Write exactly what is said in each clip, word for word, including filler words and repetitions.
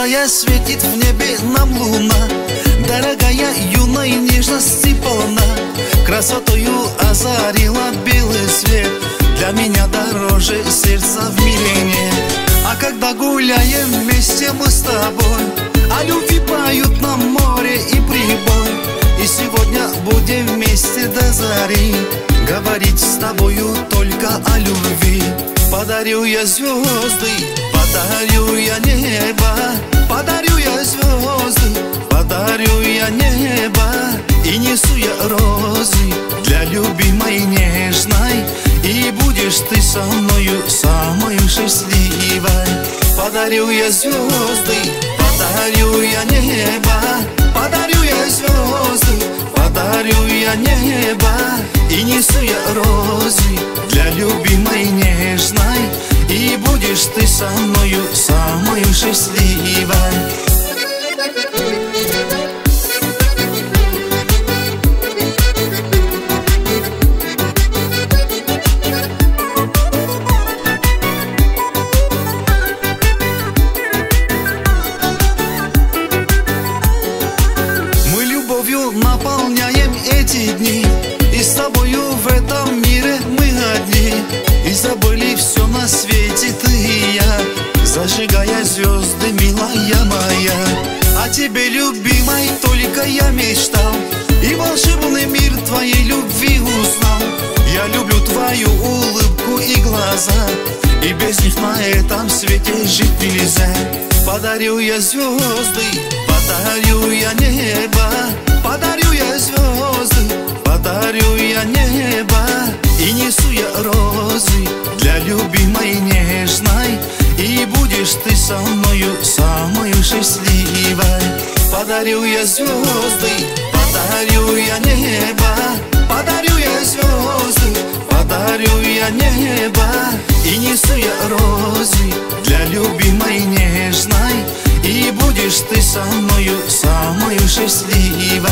Теплая светит в небе нам луна, дорогая, юной нежности полна. Красотою озарила белый свет, для меня дороже сердца в мире нет. А когда гуляем вместе мы с тобой, о любви поют нам море и прибой. И сегодня будем вместе до зари говорить с тобою только о любви. Подарю я звезды, подарю я небо, подарю я звезды, подарю я небо. И несу я розы для любимой нежной, и будешь ты со мною самой счастливой. Подарю я звезды, подарю я небо, подарю я звезды, подарю я небо. И несу я розы для любимой нежной, и будешь ты со мною самой счастливой. Наполняем эти дни, и с тобою в этом мире мы одни. И забыли все на свете ты и я, зажигая звезды, милая моя. О тебе, любимой, только я мечтал, и волшебный мир твоей любви узнал. Я люблю твою улыбку и глаза, и без них на этом свете жить нельзя. Подарю я звезды, подарю я небо, подарю я звезды, подарю я небо. И несу я розы для любимой нежной, и будешь ты со мною самой счастливой. Подарю я звезды, подарю я небо, подарю я звезды, подарю я небо. И несу я розы для любимой нежной, и будешь ты со мною самой счастливой.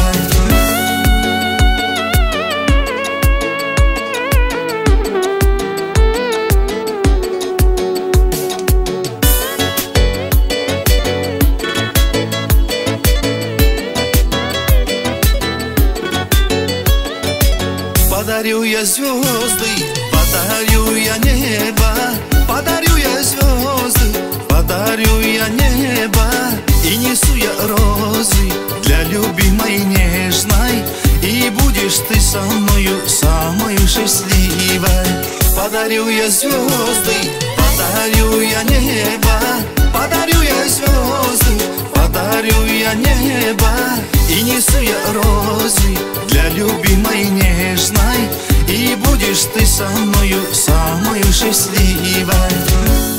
Подарю я звезды, подарю я небо, подарю я звезды, подарю я небо. И несу я розы для любимой нежной, и будешь ты со мною самой счастливой. Подарю я звезды, подарю я небо, подарю я звезды, подарю я небо. И несу я розы для любимой нежной, и будешь ты со мною самой счастливой.